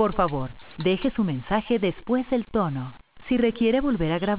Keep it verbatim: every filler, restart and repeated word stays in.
Por favor, deje su mensaje después del tono. Si requiere volver a grabar,